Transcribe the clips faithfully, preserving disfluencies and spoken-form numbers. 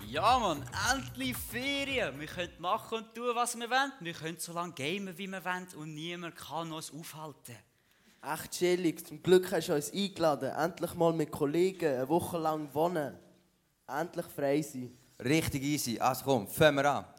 Ja, Mann, endlich Ferien. Wir können machen und tun, was wir wollen. Wir können so lange gamen, wie wir wollen und niemand kann uns aufhalten. Echt chillig. Zum Glück hast du uns eingeladen. Endlich mal mit Kollegen eine Woche lang wohnen. Endlich frei sein. Richtig easy. Also komm, fangen wir an.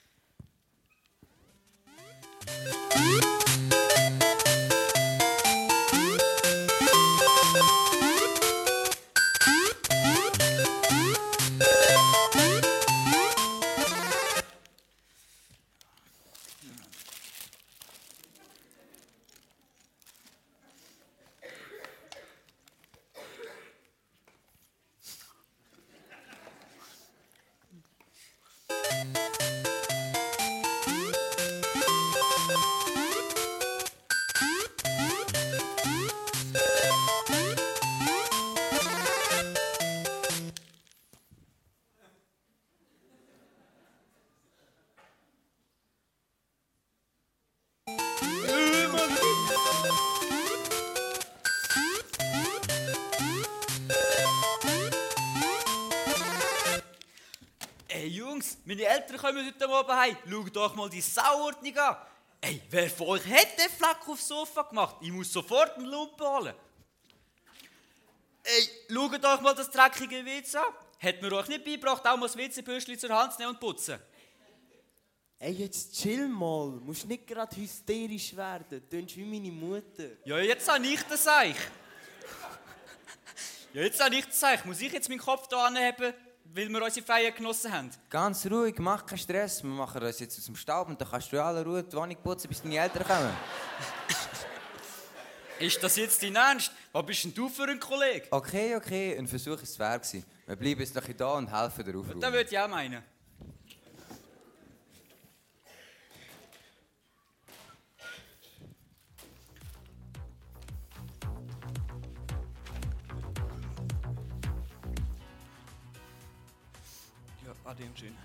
Ey Jungs, meine Eltern kommen heute Abend heim. Schaut doch mal die Sauordnung an. Ey, wer von euch hat den Fleck aufs Sofa gemacht? Ich muss sofort einen Lumpen holen. Ey, schaut euch mal das dreckige W C an. Hat mir euch nicht beigebracht, auch mal das W C-Bürstchen zur Hand zu nehmen und putzen? Ey, jetzt chill mal. Du musst nicht gerade hysterisch werden. Du tönst wie meine Mutter. Ja, jetzt habe ich das Seich. Ja, jetzt habe ich das Seich. Muss ich jetzt meinen Kopf hier anheben, weil wir unsere Ferien genossen haben? Ganz ruhig, mach keinen Stress. Wir machen uns jetzt aus dem Staub und dann kannst du in aller Ruhe die Wohnung putzen, bis deine Eltern kommen. Ist das jetzt dein Ernst? Was bist denn du für ein Kollege? Okay, okay, ein Versuch war es wert. Wir bleiben jetzt noch hier und helfen dir aufräumen. Das würde ich auch meinen. Ja, ade und schön.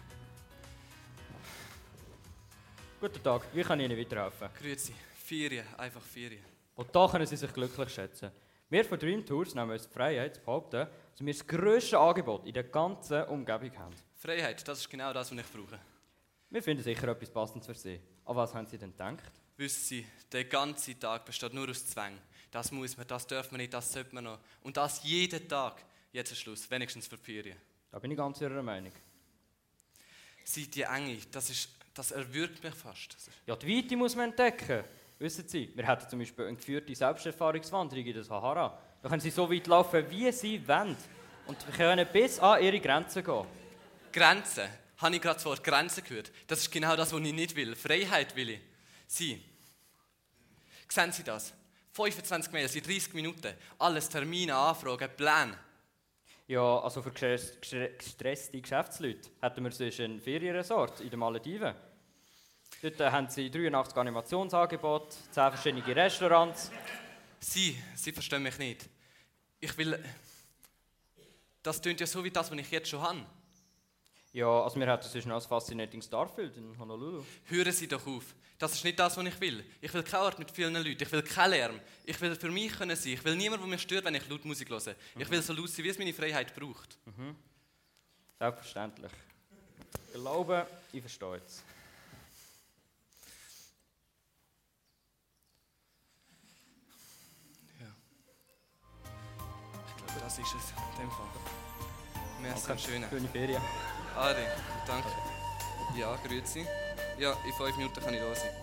Guten Tag, wie kann ich Ihnen weiterhelfen? Grüezi. Ferien, einfach Ferien. Und da können Sie sich glücklich schätzen. Wir von Dream Tours nehmen uns die Freiheit zu behaupten, dass wir das grösste Angebot in der ganzen Umgebung haben. Freiheit, das ist genau das, was ich brauche. Wir finden sicher etwas Passendes für Sie. An was haben Sie denn gedacht? Wissen Sie, der ganze Tag besteht nur aus Zwängen. Das muss man, das darf man nicht, das sollte man noch. Und das jeden Tag. Jetzt ist Schluss, wenigstens für die Ferien. Da bin ich ganz Ihrer Meinung. Sie, die Enge, das, ist, das erwürgt mich fast. Ja, die Weite muss man entdecken. Wissen Sie, wir hätten zum Beispiel eine geführte Selbsterfahrungswanderung in der Sahara. Da können Sie so weit laufen, wie Sie wollen. Und wir können bis an Ihre Grenzen gehen. Grenzen? Habe ich gerade das Wort Grenzen gehört? Das ist genau das, was ich nicht will. Freiheit will ich. Sie, sehen Sie das? fünfundzwanzig Mails in dreißig Minuten. Alles Termine, Anfragen, Pläne. Ja, also für gestresste Geschäftsleute hätten wir sonst ein Ferienresort in den Malediven. Dort haben sie dreiundachtzig Animationsangebote, zehn verschiedene Restaurants. Sie, Sie verstehen mich nicht. Ich will... Das klingt ja so wie das, was ich jetzt schon habe. Ja, also wir hätten sonst noch das Fascinating Starfield in Honolulu. Hören Sie doch auf. Das ist nicht das, was ich will. Ich will keine Ort mit vielen Leuten. Ich will keinen Lärm. Ich will für mich können sein. Ich will niemanden, der mich stört, wenn ich laut Musik höre. Mhm. Ich will so laut sein, wie es meine Freiheit braucht. Mhm. Selbstverständlich. Ich glaube, ich verstehe es. Das ist es, in dem Fall. Merci, okay. schön. Schöne Ferien. Adi, danke. Ja, grüezi. Ja, in fünf Minuten kann ich da sein.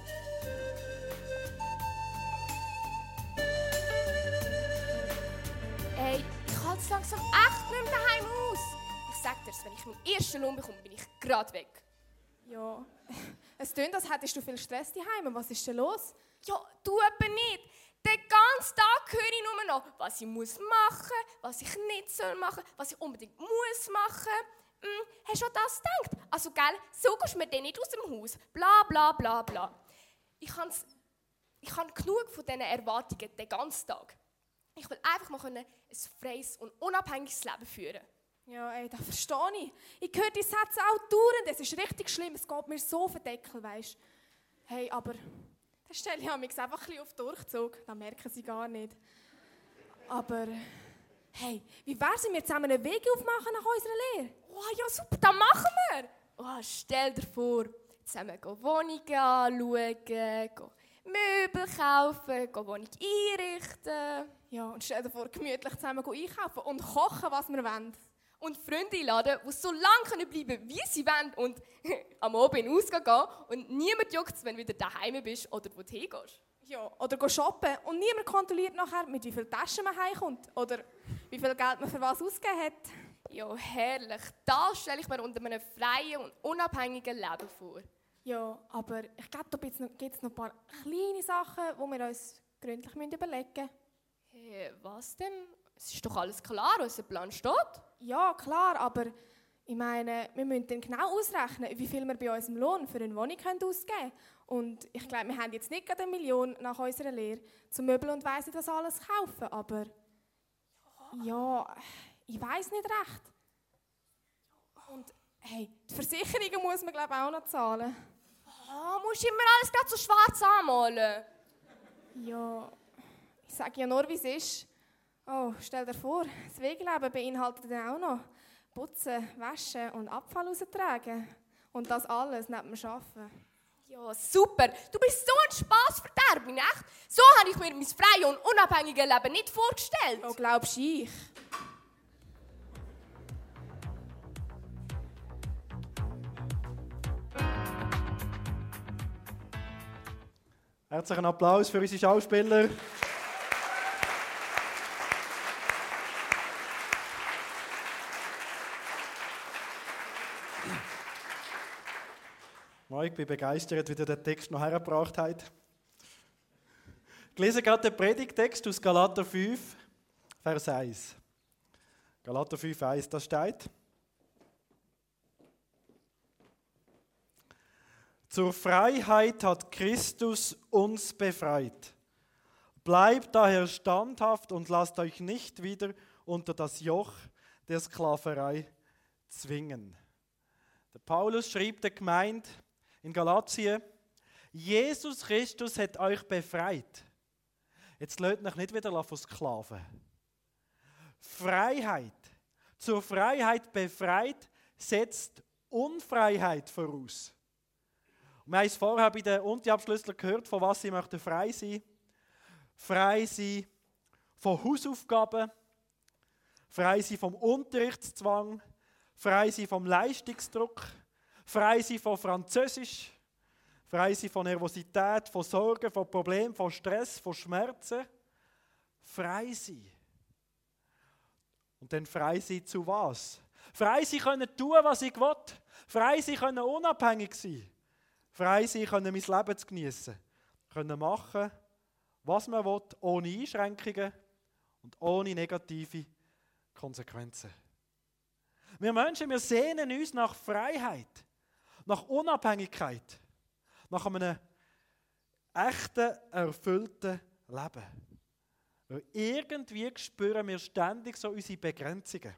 Ey, ich halte es langsam echt nicht mehr daheim aus. Ich sag dir's, wenn ich meinen ersten Lohn bekomme, bin ich gerade weg. Ja, es tönt, als hättest du viel Stress daheim. Was ist denn los? Ja, du eben nicht. Den ganzen Tag höre ich nur noch, was ich muss machen, was ich nicht soll machen, was ich unbedingt muss machen. Hm, hast du an das gedacht? Also, gell, so gehst du mir dann nicht aus dem Haus. Bla, bla, bla, bla. Ich habe ich hab genug von diesen Erwartungen den ganzen Tag. Ich will einfach mal ein freies und unabhängiges Leben führen. Ja, ey, das verstehe ich. Ich höre die Sätze auch dauernd. Es ist richtig schlimm. Es geht mir so auf den Deckel, weisst. Hey, aber das stelle ich mich einfach ein bisschen auf Durchzug. Das merken sie gar nicht. Aber Hey, wie wär's, wenn wir zusammen einen Weg aufmachen nach unserer Lehre? Oh ja, super, das machen wir. Oh, stell dir vor, zusammen gehen Wohnungen anschauen, gehen Möbel kaufen, gehen Wohnung einrichten. Ja, und stell dir vor, gemütlich zusammen einkaufen und kochen, was wir wollen. Und Freunde einladen, die so lange bleiben können, wie sie wollen. Und am Abend in den Ausgang gehen. Und niemand juckt es, wenn du wieder daheim bist oder wo du hingehst. Ja, oder go shoppen. Und niemand kontrolliert nachher, mit wie vielen Taschen man heimkommt. Oder wie viel Geld man für was ausgegeben hat. Ja, herrlich. Das stelle ich mir unter einem freien und unabhängigen Leben vor. Ja, aber ich glaube, da gibt es noch ein paar kleine Sachen, die wir uns gründlich überlegen müssen. Hey, was denn? Es ist doch alles klar, unser Plan steht. Ja, klar, aber ich meine, wir müssen dann genau ausrechnen, wie viel wir bei unserem Lohn für eine Wohnung ausgeben können. Und ich glaube, wir haben jetzt nicht gerade eine Million nach unserer Lehre zum Möbel und weiss nicht, das alles kaufen, aber ja, ich weiss nicht recht. Und hey, die Versicherungen muss man glaube ich auch noch zahlen. Oh, musst du immer alles gerade so schwarz anmalen? Ja, ich sage ja nur, wie es ist. Oh, stell dir vor, das Wegeleben beinhaltet dann auch noch Putzen, Waschen und Abfall raustragen. Und das alles neben dem Arbeiten. Ja, super. Du bist so ein Spassverderber, echt? So habe ich mir mein freies und unabhängiges Leben nicht vorgestellt. Oh, glaubst du ich? Herzlichen Applaus für unsere Schauspieler. Ich bin begeistert, wie ihr den Text noch hergebracht habt. Ich lese gerade den Predigtext aus Galater fünf, Vers eins. Galater fünf, eins, da steht: Zur Freiheit hat Christus uns befreit. Bleibt daher standhaft und lasst euch nicht wieder unter das Joch der Sklaverei zwingen. Der Paulus schrieb der Gemeinde in Galatien: Jesus Christus hat euch befreit. Jetzt lasst euch nicht wieder von Sklaven. Freiheit, zur Freiheit befreit, setzt Unfreiheit voraus. Wir haben es vorher bei den Unti-Abschlüsseln gehört, von was sie möchten frei sein. Frei sein von Hausaufgaben, frei sein vom Unterrichtszwang, frei sein vom Leistungsdruck, frei sein von Französisch, frei sein von Nervosität, von Sorgen, von Problemen, von Stress, von Schmerzen. Frei sein. Und dann frei sein zu was? Frei sein können tun, was ich will. Frei sein können unabhängig sein. Frei sein können mein Leben zu geniessen. Können machen, was man will, ohne Einschränkungen und ohne negative Konsequenzen. Wir Menschen, wir sehnen uns nach Freiheit, nach Unabhängigkeit, nach einem echten, erfüllten Leben. Weil irgendwie spüren wir ständig so unsere Begrenzungen.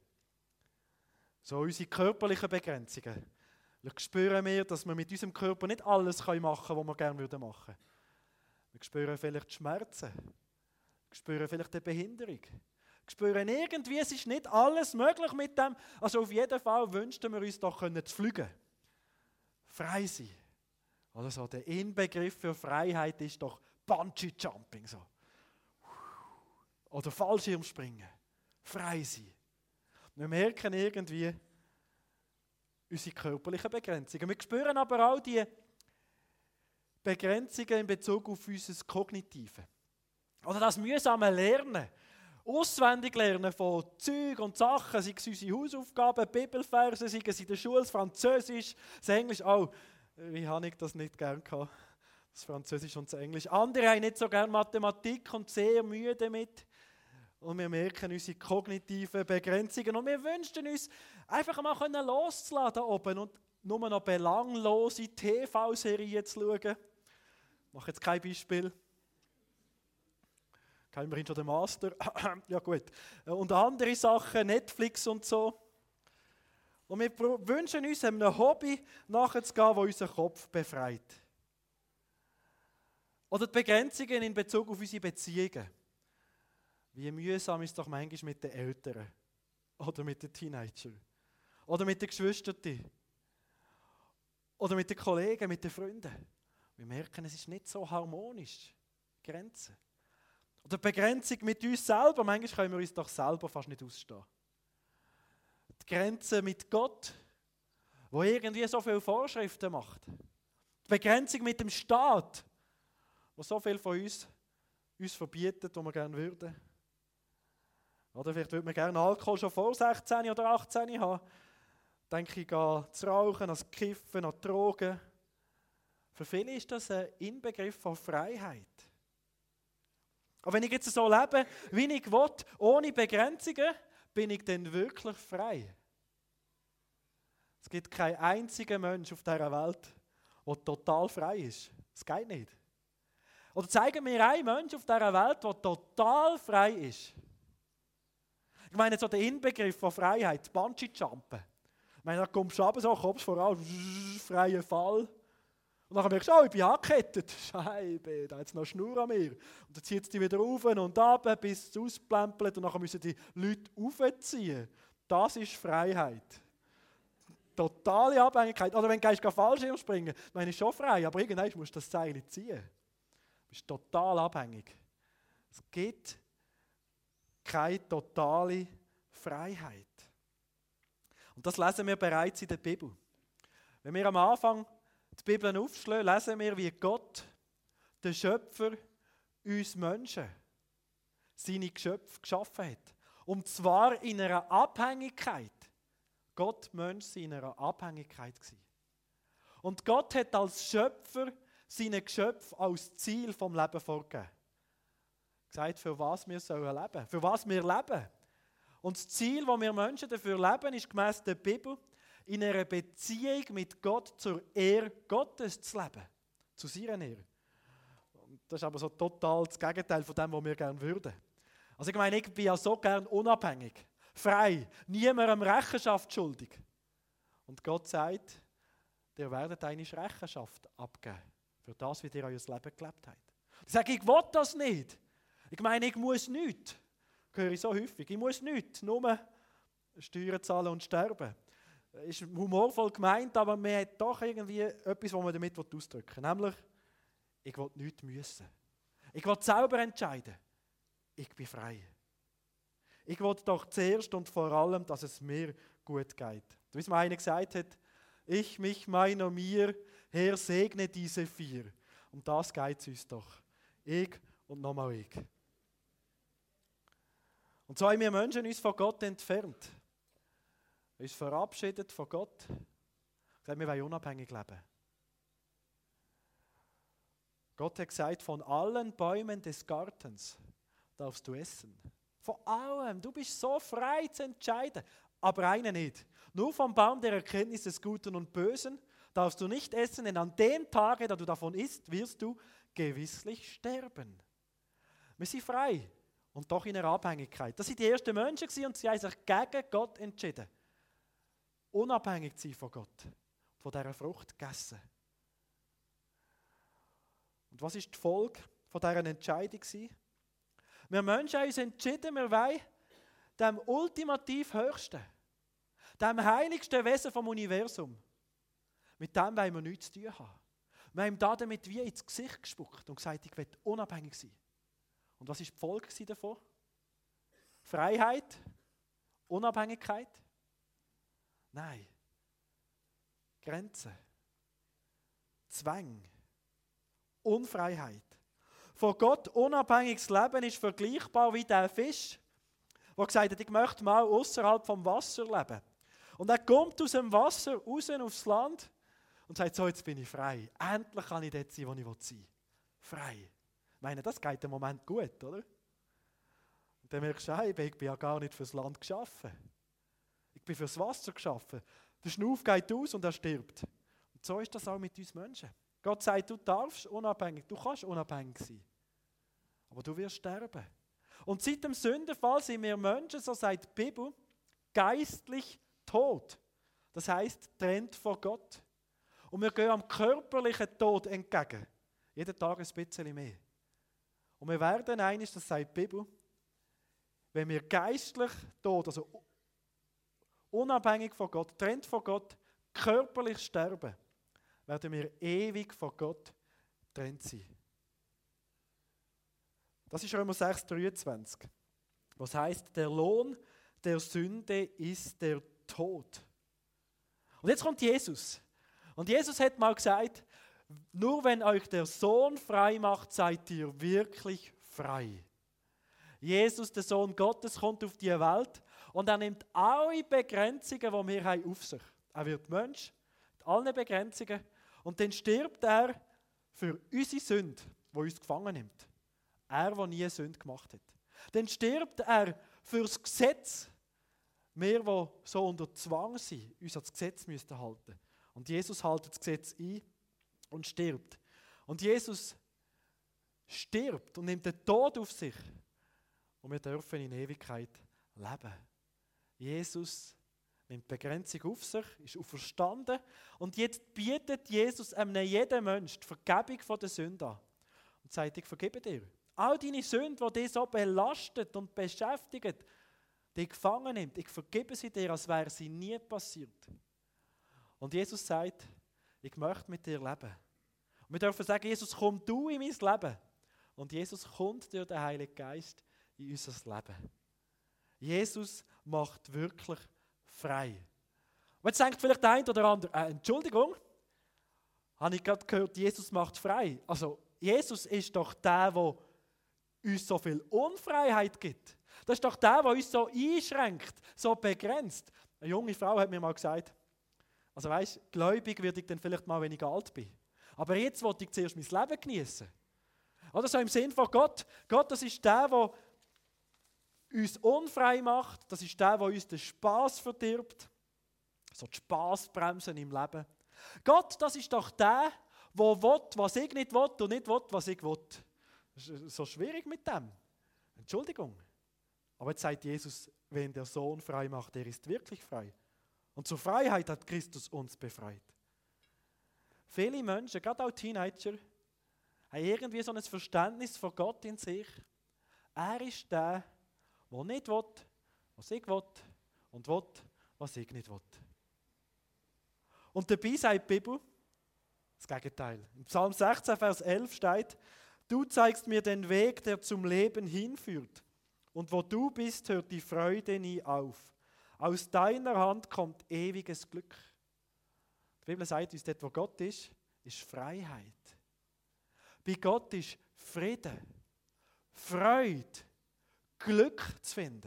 So unsere körperlichen Begrenzungen. Wir spüren wir, dass wir mit unserem Körper nicht alles machen können, was wir gerne machen würden. Wir spüren vielleicht Schmerzen. Wir spüren vielleicht eine Behinderung. Wir spüren irgendwie, es ist nicht alles möglich mit dem. Also auf jeden Fall wünschten wir uns doch können zu fliegen. Frei sein. Also der Inbegriff für Freiheit ist doch Bungee-Jumping. So. Oder Fallschirmspringen. Frei sein. Wir merken irgendwie unsere körperlichen Begrenzungen. Wir spüren aber auch die Begrenzungen in Bezug auf unser Kognitive. Oder das mühsame Lernen. Auswendig lernen von Zeug und Sachen, sei es unsere Hausaufgaben, Bibelverse, sei es in der Schule, das Französisch, das Englisch. Oh, wie habe ich das nicht gern gehabt? Das Französisch und das Englisch. Andere haben nicht so gern Mathematik und sehr müde damit. Und wir merken unsere kognitiven Begrenzungen. Und wir wünschen uns, einfach mal loszulassen da oben und nur noch belanglose T V-Serien zu schauen. Ich mache jetzt kein Beispiel. Ich habe immerhin schon den Master. Ja gut. Und andere Sachen, Netflix und so. Und wir wünschen uns, einem Hobby nachzugehen, das unseren Kopf befreit. Oder die Begrenzungen in Bezug auf unsere Beziehungen. Wie mühsam ist es doch manchmal mit den Eltern oder mit den Teenagern oder mit den Geschwistern oder mit den Kollegen, mit den Freunden. Wir merken, es ist nicht so harmonisch. Grenzen. Oder Begrenzung mit uns selber. Manchmal können wir uns doch selber fast nicht ausstehen. Die Grenze mit Gott, wo irgendwie so viele Vorschriften macht. Die Begrenzung mit dem Staat, wo so viel von uns uns verbietet, was wir gerne würden. Oder vielleicht würde man gerne Alkohol schon vor sechzehn oder achtzehn haben. Denke ich an das Rauchen, an das Kiffen, an die Drogen. Für viele ist das ein Inbegriff von Freiheit. Aber wenn ich jetzt so lebe, wie ich will, ohne Begrenzungen, bin ich dann wirklich frei? Es gibt keinen einzigen Mensch auf dieser Welt, der total frei ist. Das geht nicht. Oder zeigen mir einen Mensch auf dieser Welt, der total frei ist. Ich meine, so der Inbegriff von Freiheit, Bungee-Jumpen. Ich meine, da kommst du runter, so, Kopf voran, freier Fall. Und dann merkst du, oh, ich bin angekettet. Scheibe, da hat es noch Schnur an mir. Und dann zieht es dich wieder rauf und runter, bis es ausplempelt. Und dann müssen die Leute raufziehen. Das ist Freiheit. Totale Abhängigkeit. Oder wenn du gehst, Fallschirm springen, dann meine ich schon frei, aber irgendwann musst du das Seil nicht ziehen. Du bist total abhängig. Es gibt keine totale Freiheit. Und das lesen wir bereits in der Bibel. Wenn wir am Anfang die Bibel aufschlagen, lesen wir, wie Gott, der Schöpfer, uns Menschen, seine Geschöpfe geschaffen hat. Und zwar in einer Abhängigkeit. Gott, Mensch, sind in einer Abhängigkeit gewesen. Und Gott hat als Schöpfer seine Geschöpfe als Ziel vom Leben vorgegeben. Gesagt, für was wir sollen leben, für was wir leben. Und das Ziel, das wir Menschen dafür leben, ist gemäss der Bibel, in einer Beziehung mit Gott zur Ehre Gottes zu leben. Zu seiner Ehre. Und das ist aber so total das Gegenteil von dem, was wir gerne würden. Also ich meine, ich bin ja so gern unabhängig, frei, niemandem Rechenschaft schuldig. Und Gott sagt, ihr werdet eine Rechenschaft abgeben für das, wie ihr euer Leben gelebt habt. Ich sage, ich will das nicht. Ich meine, ich muss nichts. Das höre ich so häufig. Ich muss nichts, nur Steuern zahlen und sterben. Das ist humorvoll gemeint, aber man hat doch irgendwie etwas, was man damit ausdrücken will. Nämlich, ich will nichts müssen. Ich will selber entscheiden. Ich bin frei. Ich will doch zuerst und vor allem, dass es mir gut geht. Wie es mir einer gesagt hat, ich, mich, meiner, mir, Herr, segne diese vier. Um das geht es uns doch. Ich und nochmal ich. Und so haben wir Menschen uns von Gott entfernt. Uns verabschiedet von Gott. Gesagt, wir wollen unabhängig leben. Gott hat gesagt, von allen Bäumen des Gartens darfst du essen. Von allem. Du bist so frei zu entscheiden. Aber einen nicht. Nur vom Baum der Erkenntnis des Guten und Bösen darfst du nicht essen, denn an dem Tage, da du davon isst, wirst du gewisslich sterben. Wir sind frei und doch in einer Abhängigkeit. Das waren die ersten Menschen und sie haben sich gegen Gott entschieden. Unabhängig zu sein von Gott. Von dieser Frucht gegessen. Und was ist die Folge von dieser Entscheidung? Wir Menschen haben uns entschieden, wir wollen dem ultimativ Höchsten, dem heiligsten Wesen vom Universum, mit dem wollen wir nichts zu tun haben. Wir haben ihm damit wie ins Gesicht gespuckt und gesagt, ich will unabhängig sein. Und was war die Folge davon? Freiheit? Unabhängigkeit? Nein. Grenzen. Zwang. Unfreiheit. Von Gott unabhängiges Leben ist vergleichbar wie der Fisch, der gesagt hat, ich möchte mal außerhalb vom Wasser leben. Und er kommt aus dem Wasser raus aufs Land und sagt, so, jetzt bin ich frei. Endlich kann ich dort sein, wo ich sein will. Frei. Ich meine, das geht im Moment gut, oder? Und dann merkst du, hey, ich bin ja gar nicht fürs Land geschaffen. Ich bin fürs Wasser geschaffen. Der Schnuff geht aus und er stirbt. Und so ist das auch mit uns Menschen. Gott sagt, du darfst unabhängig, du kannst unabhängig sein. Aber du wirst sterben. Und seit dem Sündenfall sind wir Menschen, so sagt die Bibel, geistlich tot. Das heisst, trennt von Gott. Und wir gehen am körperlichen Tod entgegen. Jeden Tag ein bisschen mehr. Und wir werden eines, das sagt die Bibel, wenn wir geistlich tot, also unabhängig von Gott, getrennt von Gott, körperlich sterben, werden wir ewig von Gott getrennt sein. Das ist Römer sechs, dreiundzwanzig. Was heißt, der Lohn der Sünde ist der Tod. Und jetzt kommt Jesus. Und Jesus hat mal gesagt, nur wenn euch der Sohn frei macht, seid ihr wirklich frei. Jesus, der Sohn Gottes, kommt auf die Welt und er nimmt alle Begrenzungen, die wir haben, auf sich. Er wird Mensch, mit allen Begrenzungen. Und dann stirbt er für unsere Sünde, die uns gefangen nimmt. Er, der nie Sünde gemacht hat. Dann stirbt er für das Gesetz. Wir, die so unter Zwang sind, uns an das Gesetz müssen halten. Und Jesus hält das Gesetz ein und stirbt. Und Jesus stirbt und nimmt den Tod auf sich. Und wir dürfen in Ewigkeit leben. Jesus nimmt die Begrenzung auf sich, ist auferstanden. Und jetzt bietet Jesus einem jeden Menschen die Vergebung von der Sünde an. Und sagt, ich vergebe dir. All deine Sünden, die dich so belastet und beschäftigen, die gefangen nimmt, ich vergebe sie dir, als wäre sie nie passiert. Und Jesus sagt, ich möchte mit dir leben. Und wir dürfen sagen, Jesus, komm du in mein Leben. Und Jesus kommt durch den Heiligen Geist in unser Leben. Jesus macht wirklich frei. Und jetzt denkt vielleicht der eine oder andere, äh, Entschuldigung, habe ich gerade gehört, Jesus macht frei. Also Jesus ist doch der, der uns so viel Unfreiheit gibt. Das ist doch der, der uns so einschränkt, so begrenzt. Eine junge Frau hat mir mal gesagt, also weisst, gläubig werde ich dann vielleicht mal, wenn ich alt bin. Aber jetzt wollte ich zuerst mein Leben genießen. Oder so im Sinn von Gott. Gott, das ist der, der uns unfrei macht. Das ist der, der uns den Spass verdirbt. So die Spassbremsen im Leben. Gott, das ist doch der, der will, was ich nicht will und nicht will, was ich will. Das ist so schwierig mit dem. Entschuldigung. Aber jetzt sagt Jesus, wenn der Sohn frei macht, der ist wirklich frei. Und zur Freiheit hat Christus uns befreit. Viele Menschen, gerade auch Teenager, haben irgendwie so ein Verständnis von Gott in sich. Er ist der, der nicht will, was ich will, und will, was ich nicht will. Und dabei sagt die Bibel das Gegenteil. Im Psalm sechzehn, Vers elf steht, du zeigst mir den Weg, der zum Leben hinführt. Und wo du bist, hört die Freude nie auf. Aus deiner Hand kommt ewiges Glück. Die Bibel sagt uns, dort wo Gott ist, ist Freiheit. Bei Gott ist Frieden, Freude, Glück zu finden.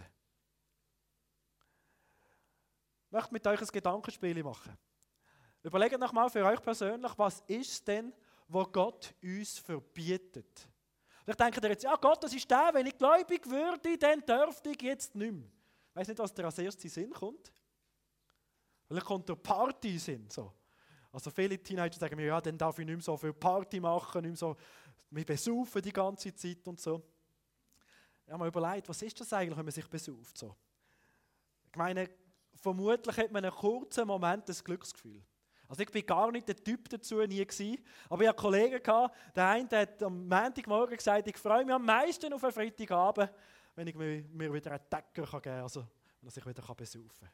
Ich möchte mit euch ein Gedankenspiel machen. Überlegt noch mal für euch persönlich, was ist es denn, was Gott uns verbietet? Vielleicht denkt ihr jetzt, ja Gott, das ist der, wenn ich gläubig würde, dann dürfte ich jetzt nicht mehr. Ich weiss nicht, was dir als erstes in den Sinn kommt. Vielleicht kommt der Party in den Sinn. So. Also viele Teenager sagen mir, ja, dann darf ich nicht mehr so viel Party machen, nicht mehr so mich besaufen die ganze Zeit und so. Ich habe mir überlegt, was ist das eigentlich, wenn man sich besauft? So. Ich meine, vermutlich hat man einen kurzen Moment des Glücksgefühl. Also ich bin gar nicht der Typ dazu, nie gewesen. Aber ich hatte Kollegen, der eine der hat am Montagmorgen gesagt, ich freue mich am meisten auf einen Freitagabend, wenn ich mir, mir wieder einen Decker geben kann, also wenn er sich wieder besaufen kann.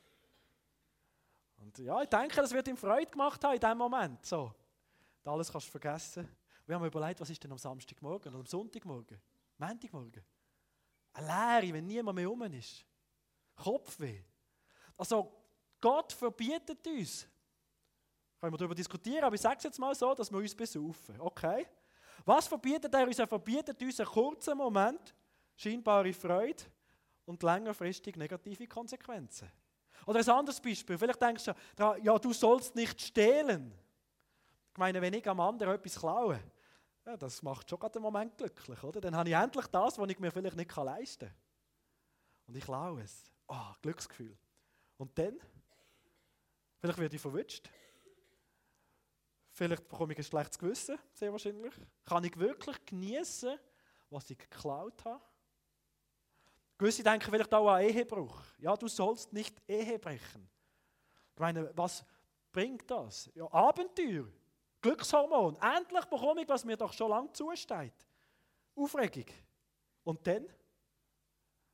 Und ja, ich denke, das wird ihm Freude gemacht haben in diesem Moment. So. Alles kannst du vergessen. Wir haben überlegt, was ist denn am Samstagmorgen oder am Sonntagmorgen? Montagmorgen? Eine Leere, wenn niemand mehr rum ist. Kopfweh. Also Gott verbietet uns. Können wir darüber diskutieren, aber ich sage es jetzt mal so, dass wir uns besaufen. Okay? Was verbietet er uns? Er verbietet uns einen kurzen Moment, scheinbare Freude und längerfristig negative Konsequenzen. Oder ein anderes Beispiel. Vielleicht denkst du, ja, du sollst nicht stehlen. Ich meine, wenn ich am anderen etwas klaue, ja, das macht schon gerade einen Moment glücklich, oder? Dann habe ich endlich das, was ich mir vielleicht nicht leisten kann. Und ich klaue es. Ah, oh, Glücksgefühl. Und dann? Vielleicht werde ich verwünscht. Vielleicht bekomme ich ein schlechtes Gewissen, sehr wahrscheinlich. Kann ich wirklich genießen, was ich geklaut habe? Gewisse denken vielleicht auch an Ehebruch. Ja, du sollst nicht Ehe brechen. Ich meine, was bringt das? Ja, Abenteuer, Glückshormon. Endlich bekomme ich, was mir doch schon lange zusteht. Aufregung. Und dann?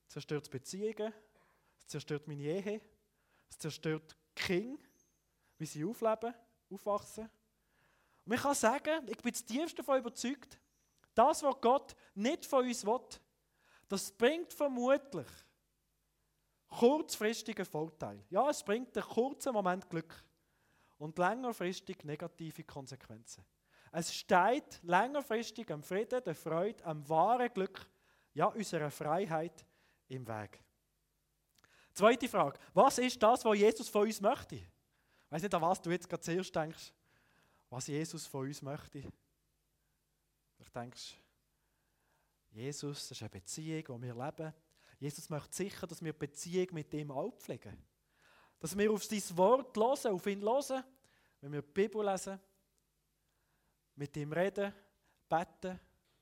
es zerstört Beziehungen, es zerstört meine Ehe, es zerstört die Kinder, wie sie aufleben, aufwachsen. Und ich kann sagen, ich bin zutiefst davon überzeugt, das, was Gott nicht von uns will, das bringt vermutlich kurzfristigen Vorteil. Ja, es bringt einen kurzen Moment Glück und längerfristig negative Konsequenzen. Es steht längerfristig am Frieden, der Freude, am wahren Glück, ja, unserer Freiheit im Weg. Zweite Frage. Was ist das, was Jesus von uns möchte? Ich weiss nicht, an was du jetzt gerade zuerst denkst, was Jesus von uns möchte. Du denkst, Jesus, das ist eine Beziehung, die wir leben. Jesus möchte sicher, dass wir die Beziehung mit ihm auch pflegen. Dass wir auf sein Wort hören, auf ihn hören, wenn wir die Bibel lesen, mit ihm reden, beten.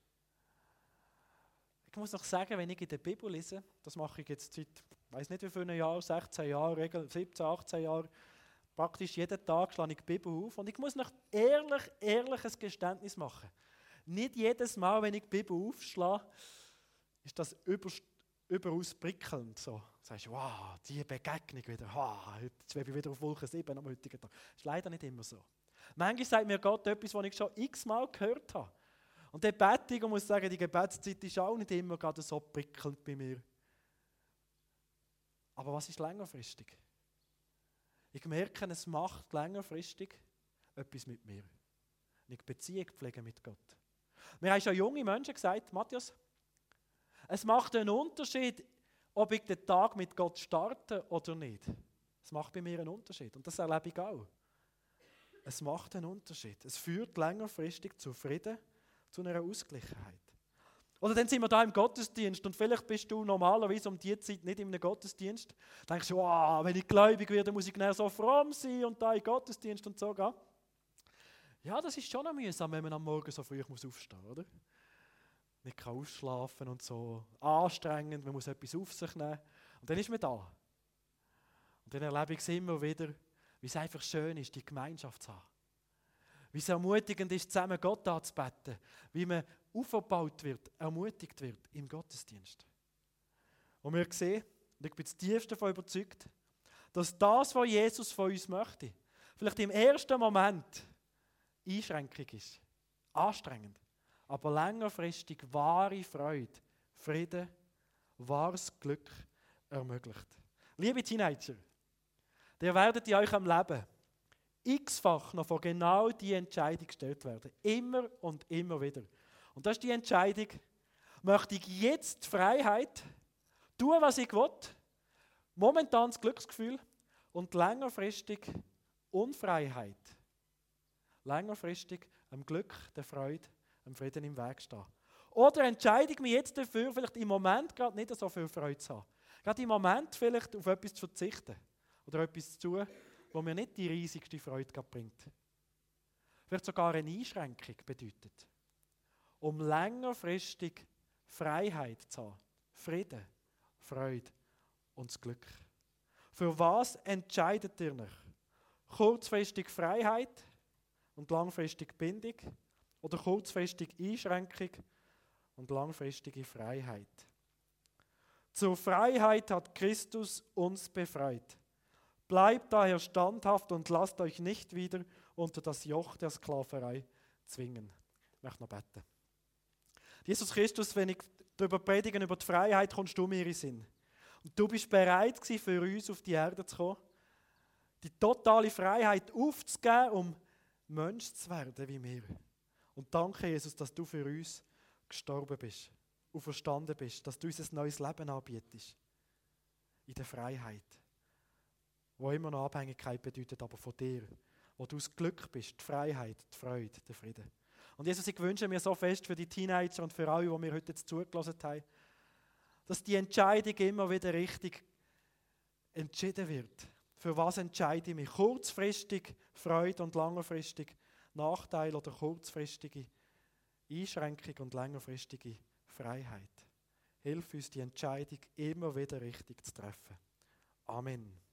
Ich muss noch sagen, wenn ich in der Bibel lese, das mache ich jetzt seit, ich weiß nicht wie vielen Jahren, sechzehn Jahren, siebzehn, achtzehn Jahren, praktisch jeden Tag schlage ich die Bibel auf und ich muss noch ehrlich, ehrlich ein Geständnis machen. Nicht jedes Mal, wenn ich die Bibel aufschlage, ist das über, überaus prickelnd. So. Du sagst, wow, diese Begegnung wieder, wow, jetzt bin ich wieder auf Wolke sieben am heutigen Tag. Das ist leider nicht immer so. Manchmal sagt mir Gott etwas, was ich schon x-mal gehört habe. Und die Betung, ich muss sagen, die Gebetszeit ist auch nicht immer gerade so prickelnd bei mir. Aber was ist längerfristig? Ich merke, es macht längerfristig etwas mit mir. Ich Beziehung pflege mit Gott. Mir haben schon junge Menschen gesagt, Matthias, es macht einen Unterschied, ob ich den Tag mit Gott starte oder nicht. Es macht bei mir einen Unterschied. Und das erlebe ich auch. Es macht einen Unterschied. Es führt längerfristig zu Frieden, zu einer Ausgleichheit. Oder dann sind wir da im Gottesdienst und vielleicht bist du normalerweise um diese Zeit nicht in einem Gottesdienst. Dann denkst du, wow, wenn ich gläubig werde, muss ich so fromm sein und da im Gottesdienst und so gehen. Ja, das ist schon mühsam, wenn man am Morgen so früh muss aufstehen muss, oder? Nicht kann ausschlafen und so. Anstrengend, man muss etwas auf sich nehmen. Und dann ist man da. Und dann erlebe ich es immer wieder, wie es einfach schön ist, die Gemeinschaft zu haben. Wie es ermutigend ist, zusammen Gott anzubeten. Wie man aufgebaut wird, ermutigt wird im Gottesdienst. Und wir sehen, und ich bin zutiefst davon überzeugt, dass das, was Jesus von uns möchte, vielleicht im ersten Moment Einschränkung ist, anstrengend, aber längerfristig wahre Freude, Frieden, wahres Glück ermöglicht. Liebe Teenager, ihr werdet in eurem Leben x-fach noch vor genau diese Entscheidung gestellt werden. Immer und immer wieder. Und das ist die Entscheidung, möchte ich jetzt die Freiheit, tun, was ich will, momentan das Glücksgefühl und längerfristig Unfreiheit. Längerfristig am Glück, der Freude, am Frieden im Weg stehen. Oder entscheide ich mich jetzt dafür, vielleicht im Moment gerade nicht so viel Freude zu haben. Gerade im Moment vielleicht auf etwas zu verzichten. Oder etwas zu tun, was mir nicht die riesigste Freude bringt. Vielleicht sogar eine Einschränkung bedeutet. Um längerfristig Freiheit zu haben. Frieden, Freude und das Glück. Für was entscheidet ihr euch? Kurzfristig Freiheit und langfristig Bindung? Oder kurzfristig Einschränkung und langfristige Freiheit? Zur Freiheit hat Christus uns befreit. Bleibt daher standhaft und lasst euch nicht wieder unter das Joch der Sklaverei zwingen. Ich möchte noch beten. Jesus Christus, wenn ich darüber predige, über die Freiheit, kommst du mir in den Sinn. Und du bist bereit gewesen, für uns auf die Erde zu kommen, die totale Freiheit aufzugeben, um Mensch zu werden wie wir. Und danke, Jesus, dass du für uns gestorben bist, auferstanden bist, dass du uns ein neues Leben anbietest. In der Freiheit. Wo immer noch Abhängigkeit bedeutet, aber von dir. Wo du das Glück bist, die Freiheit, die Freude, der Frieden. Und Jesus, ich wünsche mir so fest für die Teenager und für alle, die mir heute jetzt zugelassen haben, dass die Entscheidung immer wieder richtig entschieden wird. Für was entscheide ich mich? Kurzfristig Freude und längerfristig Nachteil oder kurzfristige Einschränkung und längerfristige Freiheit. Hilf uns, die Entscheidung immer wieder richtig zu treffen. Amen.